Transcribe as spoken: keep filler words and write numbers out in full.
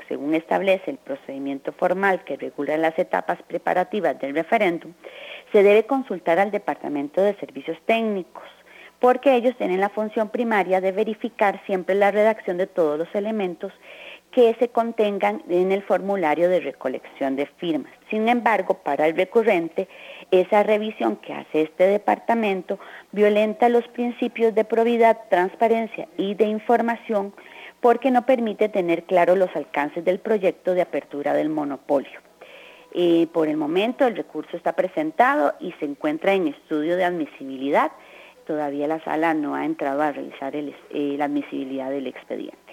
según establece el procedimiento formal que regula las etapas preparativas del referéndum, se debe consultar al Departamento de Servicios Técnicos, porque ellos tienen la función primaria de verificar siempre la redacción de todos los elementos que se contengan en el formulario de recolección de firmas. Sin embargo, para el recurrente, esa revisión que hace este departamento violenta los principios de probidad, transparencia y de información, porque no permite tener claros los alcances del proyecto de apertura del monopolio. Eh, por el momento, el recurso está presentado y se encuentra en estudio de admisibilidad. Todavía la sala no ha entrado a revisar el, eh, la admisibilidad del expediente.